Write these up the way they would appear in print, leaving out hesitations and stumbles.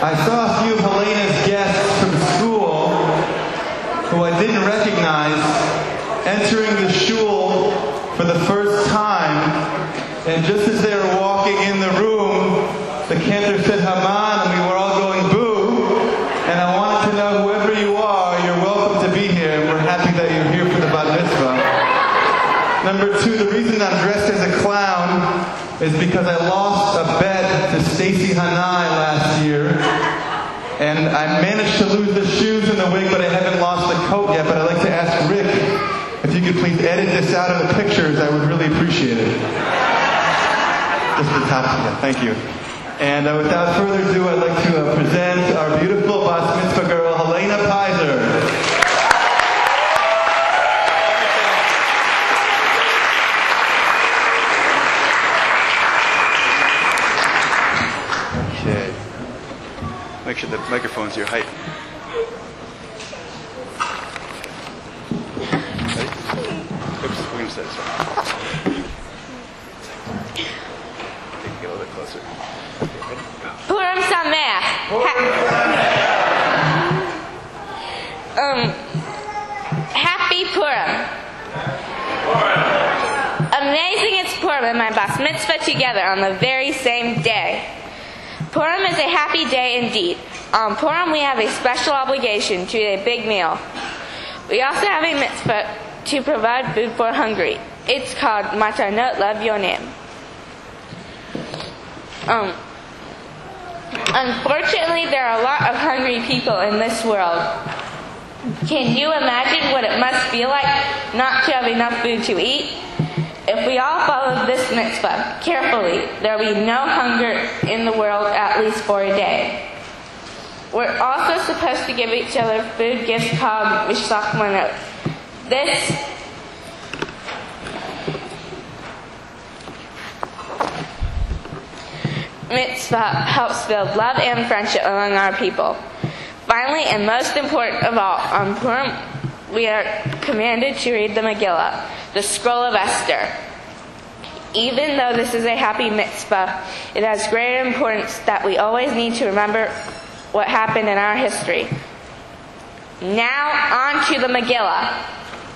I saw a few of Helena's guests from school who I didn't recognize entering the shul for the first time, and just as they were walking in the room, the cantor said Haman, and we were all going boo, and I wanted to know, whoever you are, you're welcome to be here, and we're happy that you're here for the bat mitzvah. Number two, the reason I'm dressed as a clown is because I lost a bet to Stacy Hanai last year, and I managed to lose the shoes and the wig, but I haven't lost the coat yet. But I'd like to ask Rick if you could please edit this out of the pictures. I would really appreciate it. Just the top, yeah, thank you. And without further ado, I'd like to present our beautiful bat mitzvah girl, Helena Pizer. Make sure the microphone's your height. Ready? Oops, we're going to set this up. Get a little bit closer. Okay, ready? Go. Purim Sameach. Happy Purim. Amazing it's Purim and my bas mitzvah together on the very same day. Purim is a happy day indeed. On Purim we have a special obligation to eat a big meal. We also have a mitzvah to provide food for hungry. It's called Matanot Levyonim. Unfortunately, there are a lot of hungry people in this world. Can you imagine what it must feel like not to have enough food to eat? If we all follow this mitzvah carefully, there will be no hunger in the world at least for a day. We're also supposed to give each other food gifts called Mishlach Manot. This mitzvah helps build love and friendship among our people. Finally, and most important of all, on Purim, we are commanded to read the Megillah, the scroll of Esther. Even though this is a happy mitzvah, it has great importance that we always need to remember what happened in our history. Now on to the Megillah.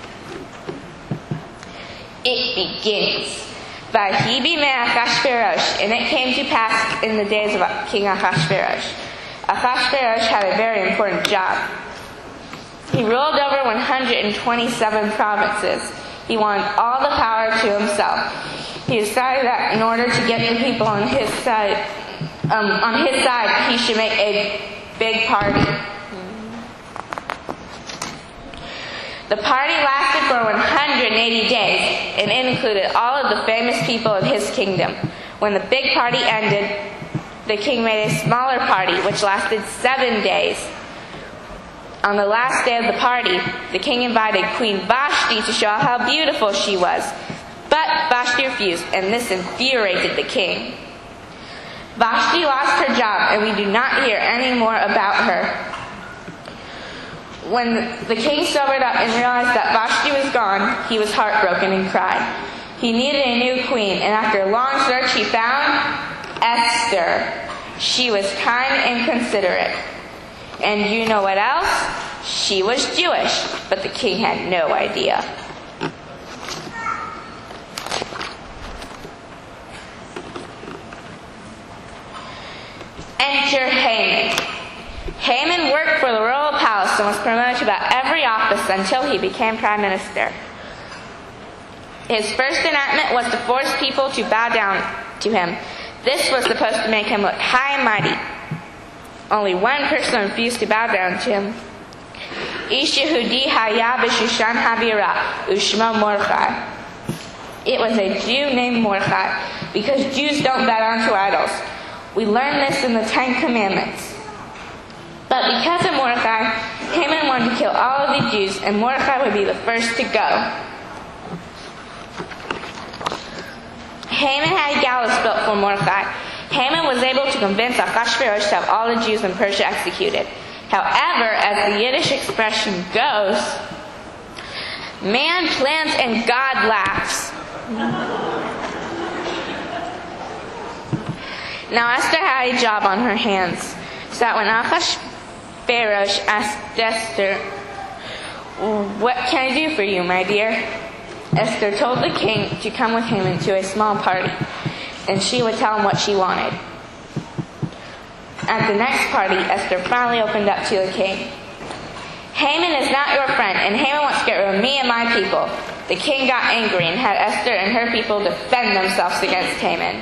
It begins. Vahi b'mei Achashverosh, and it came to pass in the days of King Achashverosh. Achashverosh had a very important job. He ruled over 127 provinces. He wanted all the power to himself. He decided that in order to get the people on his side, he should make a big party. The party lasted for 180 days and included all of the famous people of his kingdom. When the big party ended, the king made a smaller party which lasted 7 days. On the last day of the party, the king invited Queen Vashti to show how beautiful she was. But Vashti refused, and this infuriated the king. Vashti lost her job, and we do not hear any more about her. When the king sobered up and realized that Vashti was gone, he was heartbroken and cried. He needed a new queen, and after a long search, he found Esther. She was kind and considerate. And you know what else? She was Jewish, but the king had no idea. Enter Haman. Haman worked for the royal palace and was promoted to about every office until he became prime minister. His first enactment was to force people to bow down to him. This was supposed to make him look high and mighty. Only one person refused to bow down to him. Ish Yehudi haya b'Shushan habira u'shmo Mordechai. It was a Jew named Mordechai, because Jews don't bow down to idols. We learn this in the Ten Commandments. But because of Mordechai, Haman wanted to kill all of the Jews, and Mordechai would be the first to go. Haman had a gallows built for Mordechai. Haman was able to convince Achashverosh to have all the Jews in Persia executed. However, as the Yiddish expression goes, man plans and God laughs. Now Esther had a job on her hands. So that when Ahasuerus asked Esther, "What can I do for you, my dear?" Esther told the king to come with him into a small party, and she would tell him what she wanted. At the next party, Esther finally opened up to the king. "Haman is not your friend, and Haman wants to get rid of me and my people." The king got angry and had Esther and her people defend themselves against Haman.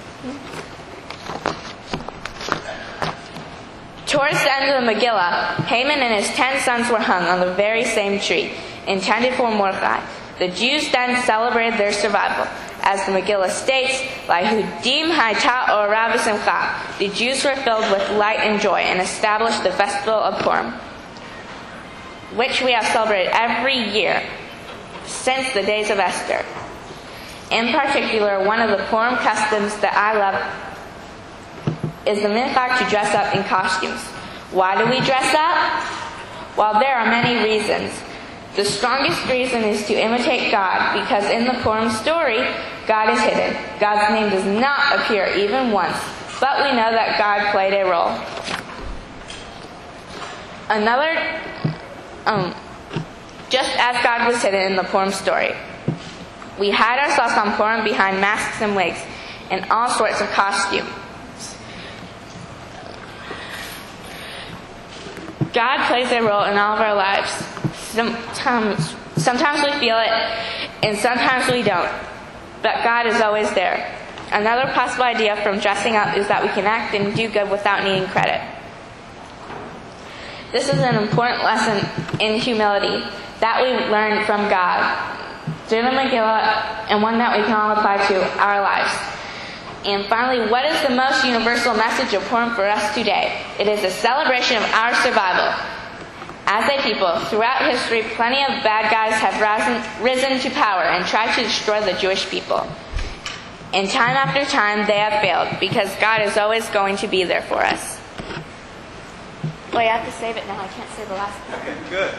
Towards the end of the Megillah, Haman and his 10 sons were hung on the very same tree, intended for Mordechai. The Jews then celebrated their survival. As the Megillah states, Lahudim Haita or Rav Simcha, the Jews were filled with light and joy and established the festival of Purim, which we have celebrated every year since the days of Esther. In particular, one of the Purim customs that I love is the minhag to dress up in costumes. Why do we dress up? Well, there are many reasons. The strongest reason is to imitate God, because in the Purim story, God is hidden. God's name does not appear even once, but we know that God played a role. Just as God was hidden in the Purim story, we hide ourselves on Purim behind masks and wigs and all sorts of costumes. God plays a role in all of our lives. Sometimes we feel it, and sometimes we don't. But God is always there. Another possible idea from dressing up is that we can act and do good without needing credit. This is an important lesson in humility that we learn from God through the Megillah, and one that we can all apply to our lives. And finally, what is the most universal message of Purim for us today? It is a celebration of our survival. As a people, throughout history, plenty of bad guys have risen to power and tried to destroy the Jewish people. And time after time, they have failed, because God is always going to be there for us. Well, you have to save it now. I can't say the last part. Okay, good.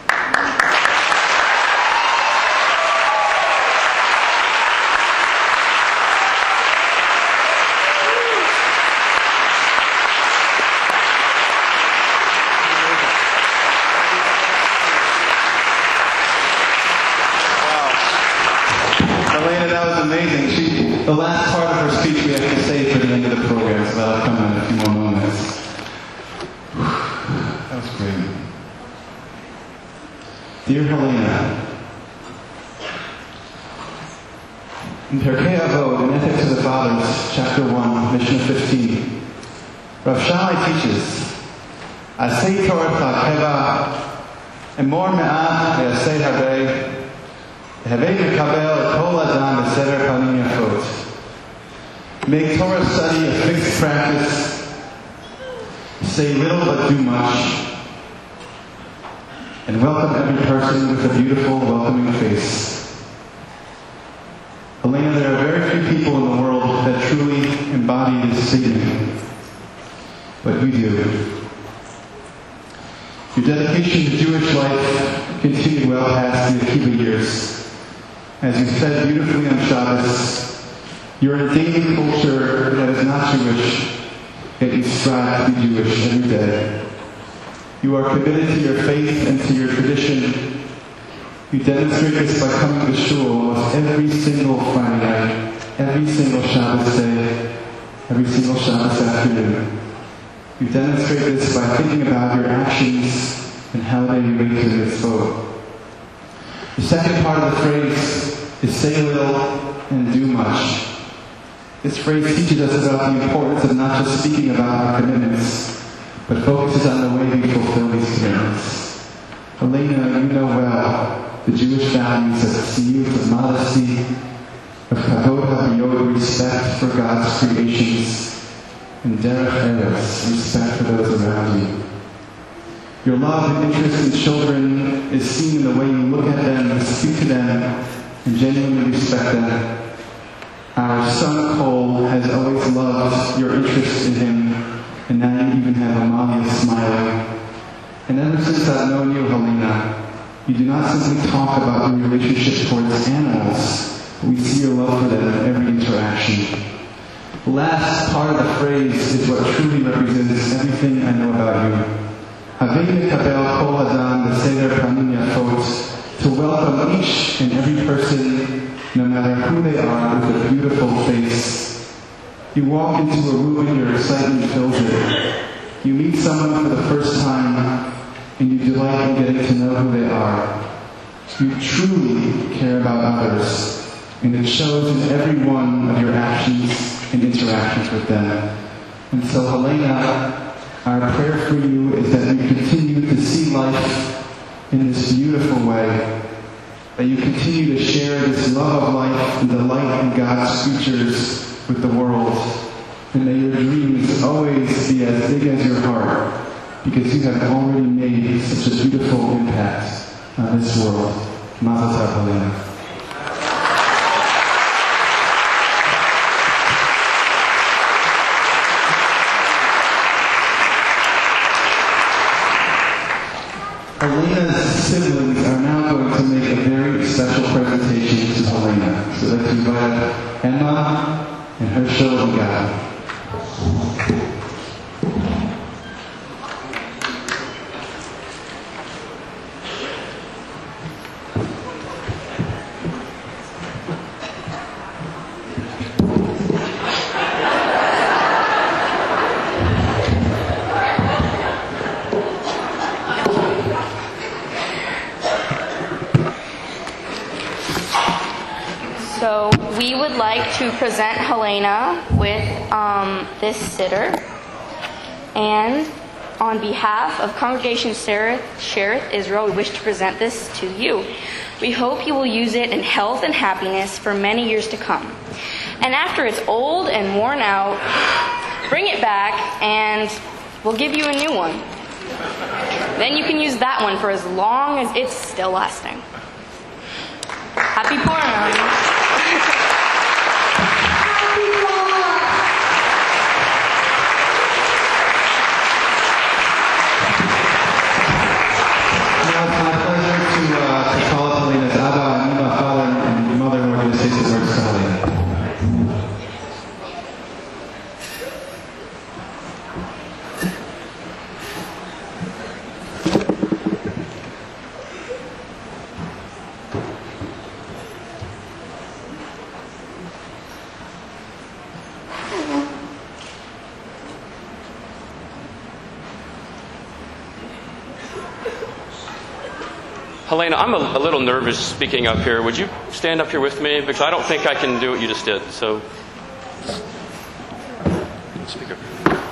Elena, that was amazing. The last part of her speech we have to save for the end of the program, so that'll come in a few more moments. That was great. Dear Helena, in Pirkei Avot, in Ethics of the Fathers, Chapter 1, Mishnah 15, Rav Shammai teaches, Asei Torah Keva, Emor Me'at Ve'asei Harei, Make Torah study a fixed practice, say little but do much, and welcome every person with a beautiful, welcoming face. Elena, there are very few people in the world that truly embody this statement, but you do. Your dedication to Jewish life continued well past the Akiva years. As you said beautifully on Shabbos, you're in a daily culture that is not Jewish, yet you strive to be Jewish every day. You are committed to your faith and to your tradition. You demonstrate this by coming to shul almost every single Friday night, every single Shabbos day, every single Shabbos afternoon. You demonstrate this by thinking about your actions and how they relate to the mitzvot. The second part of the phrase is say little and do much. This phrase teaches us about the importance of not just speaking about our commitments, but focuses on the way we fulfill these commitments. Elena, you know well the Jewish values of tzniut, of modesty, of kavod haviyot, respect for God's creations, and derech eretz, respect for those around you. Your love and interest in children is seen in the way you look at them, speak to them, and genuinely respect them. Our son Cole has always loved your interest in him, and now you even have Amalia smiling. And ever since I've known you, Helena, you do not simply talk about your relationship towards animals, but we see your love for them in every interaction. The last part of the phrase is what truly represents everything I know about you. Having Kabel Kol Adam Beseder Panim Yafot, to welcome each and every person, no matter who they are, with a beautiful face. You walk into a room and your excitement fills it. You meet someone for the first time, and you delight in getting to know who they are. You truly care about others, and it shows in every one of your actions and interactions with them. And so, Helena, our prayer for you is that you continue to see life in this beautiful way, that you continue to share this love of life and delight in God's creatures with the world, and that your dreams always be as big as your heart, because you have already made such a beautiful impact on this world. Mazel tov, Helena. Helena's siblings are now going to make a very special presentation to Helena. So let's invite Emma and Herschel and God. So we would like to present Helena with this sitter. And on behalf of Congregation Shereth Israel, we wish to present this to you. We hope you will use it in health and happiness for many years to come. And after it's old and worn out, bring it back and we'll give you a new one. Then you can use that one for as long as it's still lasting. Happy Purim! Helena, I'm a little nervous speaking up here. Would you stand up here with me? Because I don't think I can do what you just did. So, speak up.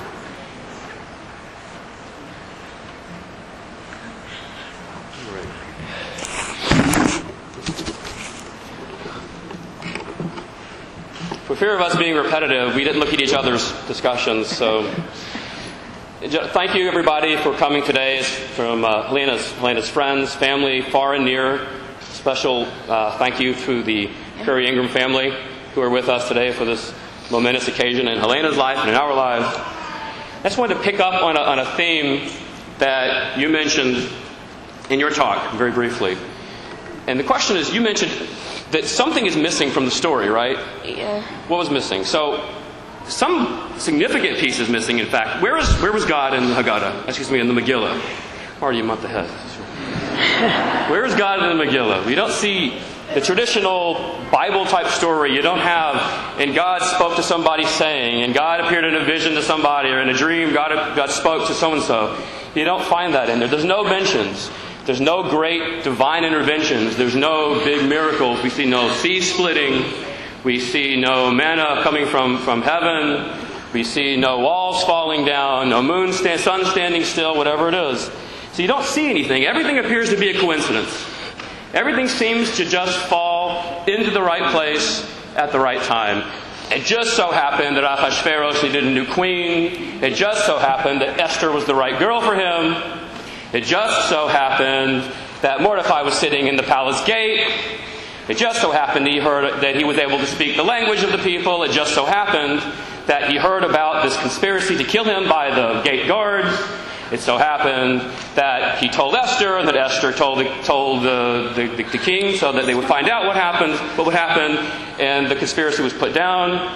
For fear of us being repetitive, we didn't look at each other's discussions. So, thank you, everybody, for coming today. It's from Helena's friends, family, far and near. Special thank you to the Curry Ingram family who are with us today for this momentous occasion in Helena's life and in our lives. I just wanted to pick up on a theme that you mentioned in your talk, very briefly. And the question is, you mentioned that something is missing from the story, right? Yeah. What was missing? So, some significant piece is missing, in fact. Where was God in the Haggadah? In the Megillah. Marty, you month ahead. Where is God in the Megillah? We don't see the traditional Bible-type story. You don't have, and God spoke to somebody saying, and God appeared in a vision to somebody, or in a dream, God spoke to so-and-so. You don't find that in there. There's no mentions. There's no great divine interventions. There's no big miracles. We see no sea splitting. We see no manna coming from heaven. We see no walls falling down, no sun standing still, whatever it is. So you don't see anything. Everything appears to be a coincidence. Everything seems to just fall into the right place at the right time. It just so happened that Ahasuerus needed a new queen. It just so happened that Esther was the right girl for him. It just so happened that Mordecai was sitting in the palace gate. It just so happened that he was able to speak the language of the people. It just so happened that he heard about this conspiracy to kill him by the gate guard. It so happened that he told Esther, and that Esther told the king, so that they would find out what would happen, and the conspiracy was put down.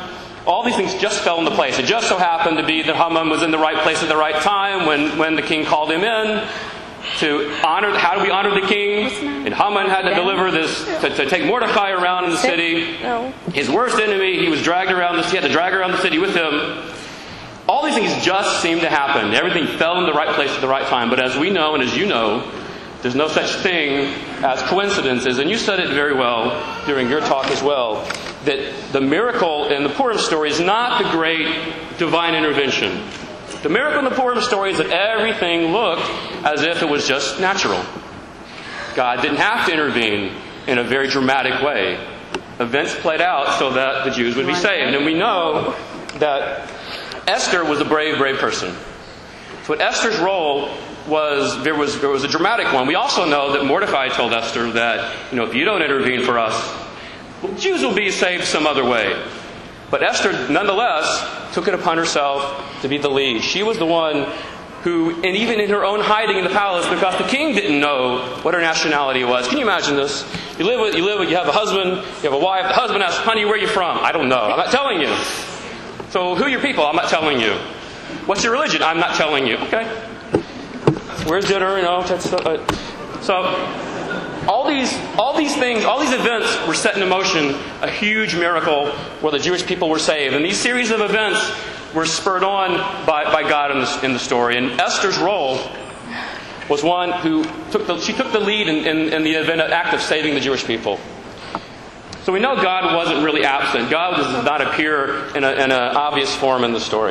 all these things just fell into place. It just so happened to be that Haman was in the right place at the right time when the king called him in to honor. How do we honor the king? And Haman had to deliver this, to take Mordecai around in the city. His worst enemy, he was dragged around he had to drag around the city with him. All these things just seemed to happen. Everything fell in the right place at the right time. But as we know, and as you know, there's no such thing as coincidences. And you said it very well during your talk as well, that the miracle in the Purim story is not the great divine intervention. The miracle in the Purim story is that everything looked as if it was just natural. God didn't have to intervene in a very dramatic way. Events played out so that the Jews would be saved. And we know that Esther was a brave, brave person. So Esther's role was, there was a dramatic one. We also know that Mordecai told Esther that, if you don't intervene for us, the Jews will be saved some other way. But Esther, nonetheless, took it upon herself to be the lead. She was the one who, and even in her own hiding in the palace, because the king didn't know what her nationality was. Can you imagine this? You have a husband, you have a wife. The husband asks, honey, where are you from? I don't know. I'm not telling you. So who are your people? I'm not telling you. What's your religion? I'm not telling you. Okay. Where's dinner? So all these things, all these events were set in motion, a huge miracle where the Jewish people were saved. And these series of events were spurred on by God in the story. And Esther's role was one who took the lead in the act of saving the Jewish people. So we know God wasn't really absent. God does not appear in an obvious form in the story.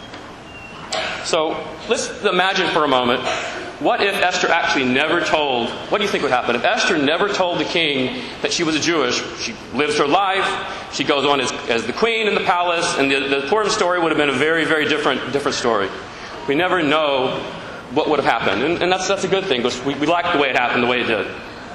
So let's imagine for a moment, what if Esther actually never told, what do you think would happen? If Esther never told the king that she was a Jewish, she lives her life, she goes on as the queen in the palace, and the Purim story would have been a very, very different story. We never know what would have happened. And that's a good thing, because we like the way it happened, the way it did.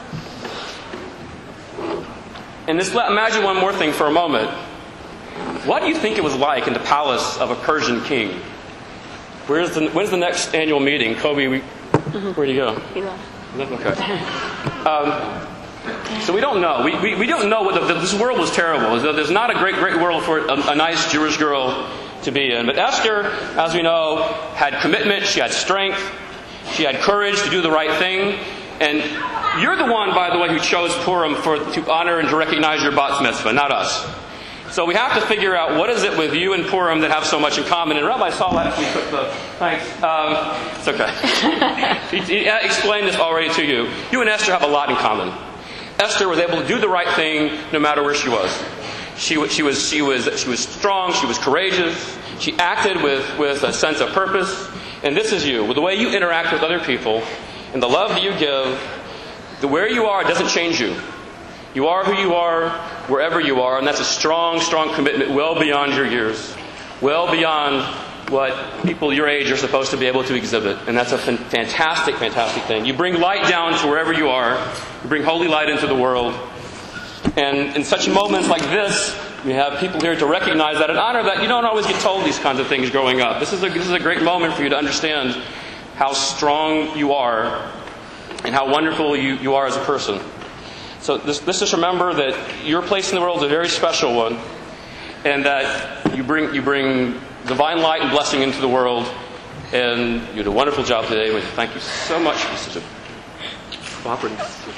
And imagine one more thing for a moment. What do you think it was like in the palace of a Persian king? When's the next annual meeting? Kobe, where'd you go? He left. Okay. So we don't know. We don't know what this world was terrible. There's not a great world for a nice Jewish girl to be in. But Esther, as we know, had commitment. She had strength. She had courage to do the right thing. And you're the one, by the way, who chose Purim to honor and to recognize your bat mitzvah, not us. So we have to figure out what is it with you and Purim that have so much in common. And Rabbi Saul actually took the... Thanks. It's okay. He explained this already to you. You and Esther have a lot in common. Esther was able to do the right thing no matter where she was. She was strong. She was courageous. She acted with a sense of purpose. And this is you. With the way you interact with other people and the love that you give, where you are doesn't change you. You are who you are, wherever you are, and that's a strong, strong commitment well beyond your years, well beyond what people your age are supposed to be able to exhibit. And that's a fantastic, fantastic thing. You bring light down to wherever you are. You bring holy light into the world. And in such moments like this, we have people here to recognize that and honor that. You don't always get told these kinds of things growing up. This is a great moment for you to understand how strong you are and how wonderful you are as a person. So let's just remember that your place in the world is a very special one, and that you bring divine light and blessing into the world. And you did a wonderful job today. Thank you so much for such a cooperative.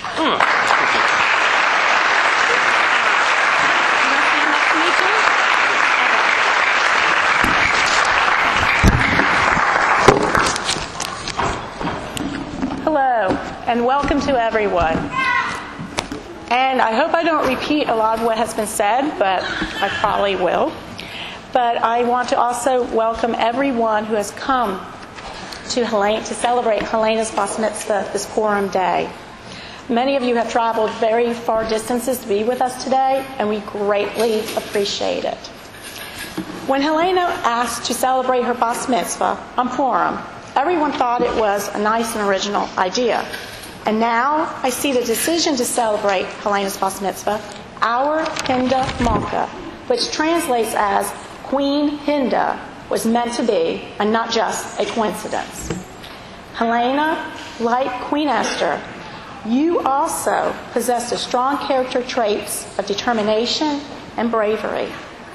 Hello, and welcome to everyone. And I hope I don't repeat a lot of what has been said, but I probably will. But I want to also welcome everyone who has come to celebrate Helena's Bas Mitzvah this Purim day. Many of you have traveled very far distances to be with us today, and we greatly appreciate it. When Helena asked to celebrate her Bas Mitzvah on Purim, everyone thought it was a nice and original idea. And now I see the decision to celebrate Helena's Bas Mitzvah, our Hinda Malka, which translates as Queen Hinda, was meant to be and not just a coincidence. Helena, like Queen Esther, you also possessed the strong character traits of determination and bravery.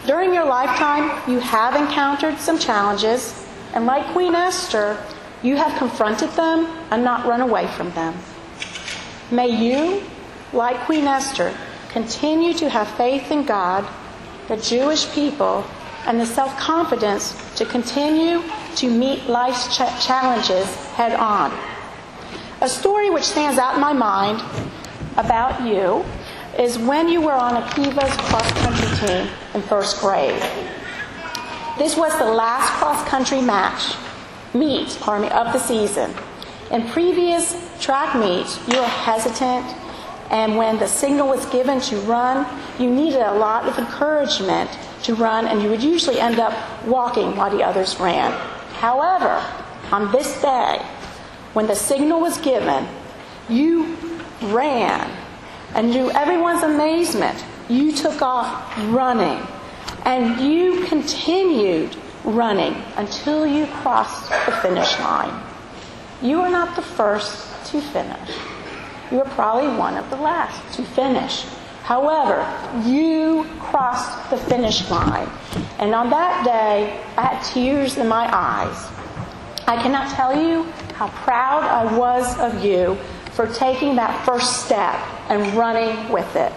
During your lifetime, you have encountered some challenges, and like Queen Esther, you have confronted them and not run away from them. May you, like Queen Esther, continue to have faith in God, the Jewish people, and the self-confidence to continue to meet life's challenges head on. A story which stands out in my mind about you is when you were on Akiva's cross-country team in first grade. This was the last cross-country meet of the season. In previous track meets, you were hesitant, and when the signal was given to run, you needed a lot of encouragement to run, and you would usually end up walking while the others ran. However, on this day, when the signal was given, you ran, and to everyone's amazement, you took off running, and you continued running until you crossed the finish line. You were not the first to finish. You were probably one of the last to finish. However, you crossed the finish line. And on that day, I had tears in my eyes. I cannot tell you how proud I was of you for taking that first step and running with it.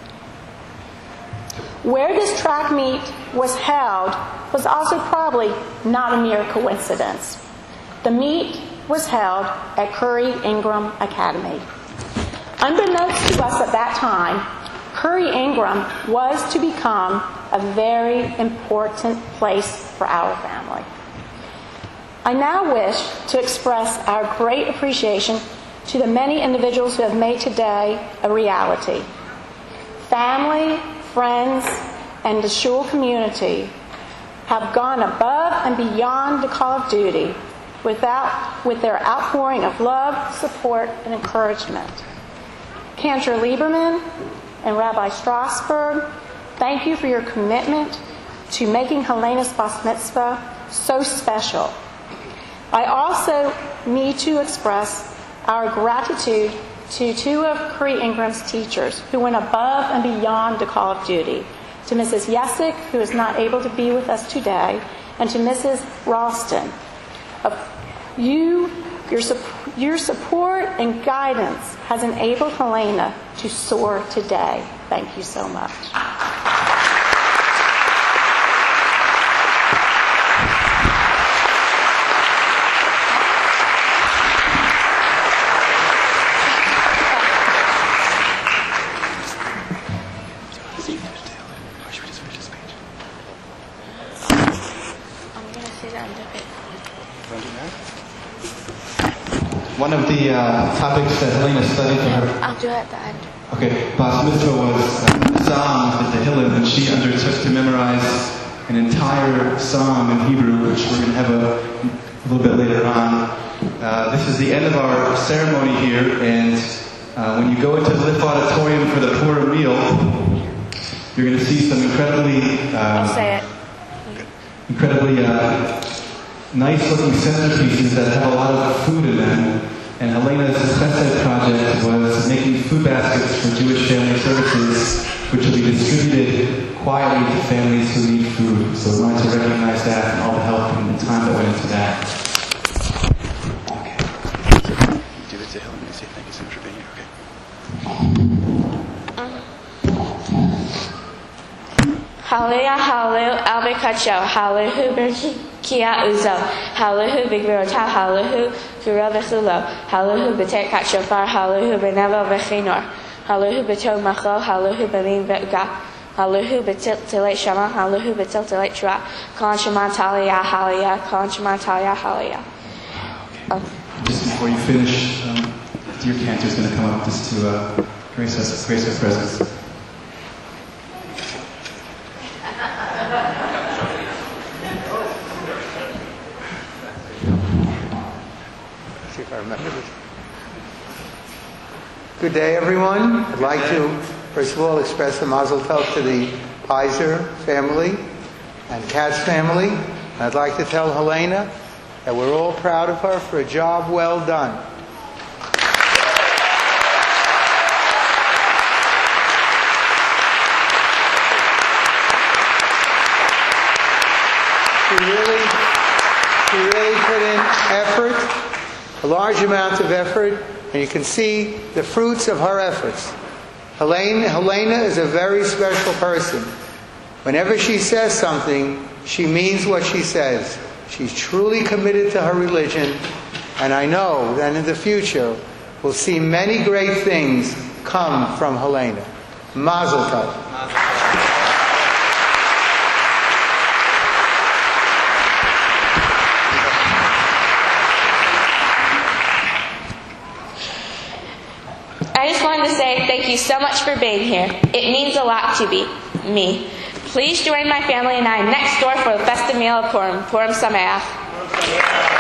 Where this track meet was held was also probably not a mere coincidence. The meet was held at Curry Ingram Academy. Unbeknownst to us at that time, Curry Ingram was to become a very important place for our family. I now wish to express our great appreciation to the many individuals who have made today a reality. Family, friends, and the Shul community have gone above and beyond the call of duty with their outpouring of love, support, and encouragement. Cantor Lieberman and Rabbi Strasberg, thank you for your commitment to making Helena's Bas Mitzvah so special. I also need to express our gratitude to two of Curry Ingram's teachers who went above and beyond the call of duty, to Mrs. Yesick, who is not able to be with us today, and to Mrs. Ralston. Your support and guidance has enabled Helena to soar today. Thank you so much. One of the topics that Helena studied for her... I'll do it at the end. Okay, Bas Mitzvah was a psalm at the Hillel, and she undertook to memorize an entire psalm in Hebrew, which we're going to have a little bit later on. This is the end of our ceremony here, and when you go into the Liff Auditorium for the Purim meal, you're going to see some incredibly nice-looking centerpieces that have a lot of food in them. And Helena's Chesed project was making food baskets for Jewish Family Services, which will be distributed quietly to families who need food. So we wanted to recognize that and all the help and the time that went into that. Okay. Give it to Helena and say thank you so much for being here, okay? Hallelujah, hallelujah, Albekacho, hallelujah, Kia Uzo, hallelujah, Big Virota, hallelujah, Kura Vechulo, hallelujah, Betek Shofar, hallelujah, Benevo Vechinor, hallelujah, Beto Macho, hallelujah, Belin Vega, hallelujah, Betil Tilet Shama, hallelujah, Betil Tilet Shra, Kon Shema Talia, hallelujah, Kon Shema Talia, hallelujah. Just before you finish, dear Cantor is going to come up just to grace us with presence. See if I remember this. Good day, everyone. I'd like to, first of all, express a mazel tov to the Pizer family and Katz family. I'd like to tell Helena that we're all proud of her for a job well done. a large amount of effort, and you can see the fruits of her efforts. Helena is a very special person. Whenever she says something, she means what she says. She's truly committed to her religion, and I know that in the future we'll see many great things come from Helena. Mazel tov. I just wanted to say thank you so much for being here. It means a lot to me. Please join my family and I next door for the festive meal of Purim. Purim Sameach.